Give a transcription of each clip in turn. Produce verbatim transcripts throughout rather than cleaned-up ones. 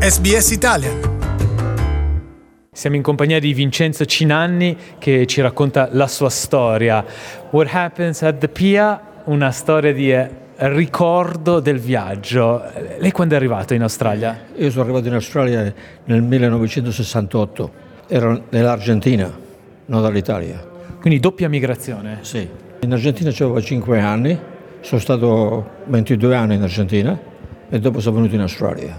S B S Italian. Siamo in compagnia di Vincenzo Cinanni che ci racconta la sua storia. What Happens at the Pia, una storia di eh, ricordo del viaggio. Lei quando è arrivato in Australia? Io sono arrivato in Australia nel millenovecentosessantotto, ero nell'Argentina, non dall'Italia. Quindi doppia migrazione? Sì. In Argentina avevo cinque anni, sono stato ventidue anni in Argentina e dopo sono venuto in Australia.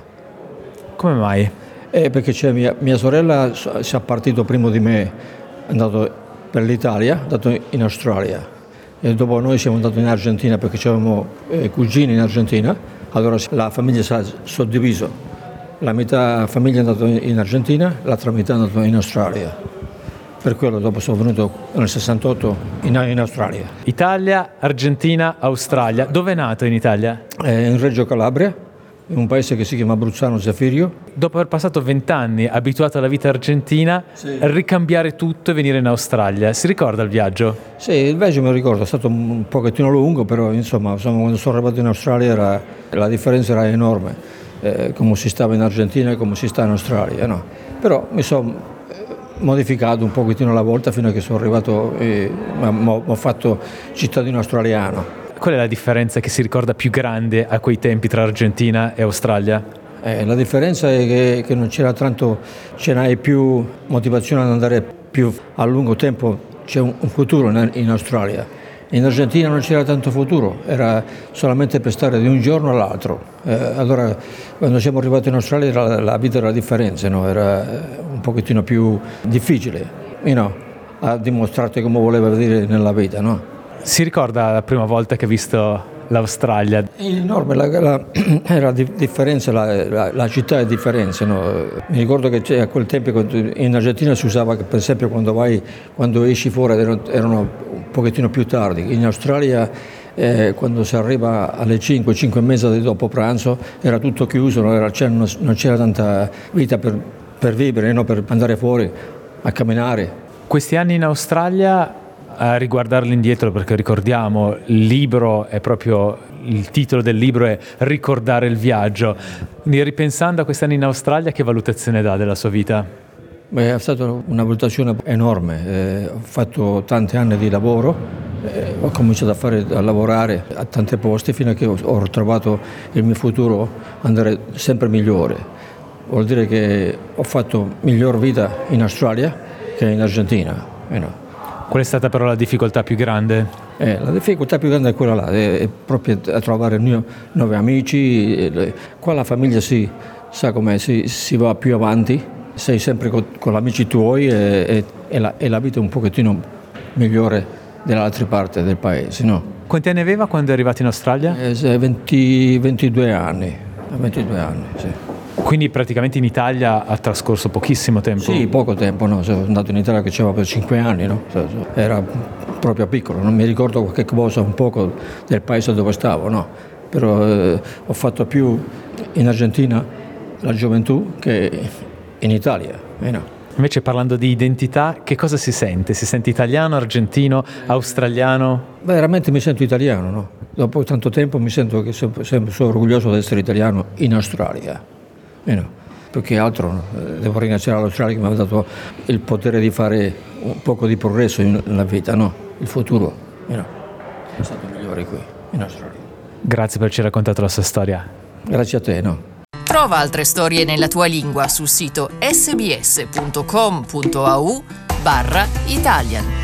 Come mai? Eh, perché c'è mia, mia sorella si è partito prima di me, è andato per l'Italia, è andato in Australia e dopo noi siamo andati in Argentina perché avevamo eh, cugini in Argentina, allora la famiglia si è suddivisa, la metà famiglia è andata in Argentina, l'altra metà è andata in Australia, per quello dopo sono venuto nel sessantotto in, in Australia. Italia, Argentina, Australia. Dove è nato in Italia? Eh, in Reggio Calabria, in un paese che si chiama Bruzzano Zafirio. Dopo aver passato vent'anni abituato alla vita argentina, Sì. ricambiare tutto e venire in Australia. Si ricorda il viaggio? Sì, il viaggio mi ricordo, è stato un pochettino lungo, però insomma, insomma quando sono arrivato in Australia era, la differenza era enorme, eh, come si stava in Argentina e come si sta in Australia, no? Però mi sono modificato un pochettino alla volta fino a che sono arrivato e mi ho fatto cittadino australiano. Qual è la differenza che si ricorda più grande a quei tempi tra Argentina e Australia? Eh, la differenza è che, che non c'era tanto, ce n'hai più motivazione ad andare più a lungo tempo, c'è un, un futuro in, in Australia. In Argentina non c'era tanto futuro, era solamente per stare di un giorno all'altro. Eh, allora quando siamo arrivati in Australia era, la vita era differente, no? Era un pochettino più difficile, you know, a dimostrarti come voleva vedere nella vita, no? Si ricorda la prima volta che ha visto l'Australia? È enorme, la, la, la differenza, la, la, la città è differente. No? Mi ricordo che a quel tempo in Argentina si usava che per esempio quando vai, quando esci fuori erano, erano un pochettino più tardi. In Australia eh, quando si arriva alle cinque, cinque e mezza di dopo pranzo era tutto chiuso, non, era, c'era, non c'era tanta vita per, per vivere, no? Per andare fuori a camminare. Questi anni in Australia, a riguardarli indietro, perché ricordiamo il libro è proprio, il titolo del libro è Ricordare il viaggio, quindi ripensando a questi anni in Australia che valutazione dà della sua vita? Beh, è stata una valutazione enorme, eh, ho fatto tanti anni di lavoro, eh, ho cominciato a, fare, a lavorare a tanti posti fino a che ho, ho trovato il mio futuro andare sempre migliore, vuol dire che ho fatto miglior vita in Australia che in Argentina, eh no. Qual è stata però la difficoltà più grande? Eh, la difficoltà più grande è quella là, è, è proprio a trovare nuovi amici. E, qua la famiglia si sa com'è, si, si va più avanti, sei sempre con, con gli amici tuoi e, e, e, la, e la vita è un pochettino migliore dall'altra parte del paese, no? Quanti anni aveva quando è arrivato in Australia? Eh, venti, ventidue anni, ventidue anni, sì. Quindi praticamente in Italia ha trascorso pochissimo tempo? Sì, poco tempo, no? Sono andato in Italia che c'era per cinque anni, no? Era proprio piccolo, non mi ricordo qualche cosa un poco del paese dove stavo, no? Però eh, ho fatto più in Argentina la gioventù che in Italia, eh no. Invece parlando di identità, che cosa si sente? Si sente italiano, argentino, australiano? Beh, veramente mi sento italiano, no? Dopo tanto tempo mi sento che sempre, sempre sono orgoglioso di essere italiano in Australia. Eh no, perché altro devo ringraziare all'Australia che mi ha dato il potere di fare un poco di progresso nella vita, no? Il futuro, eh no, è stato migliore qui in Australia. Grazie per averci raccontato la sua storia. Grazie a te, no? Trova altre storie nella tua lingua sul sito sbs punto com punto a u barra Italian.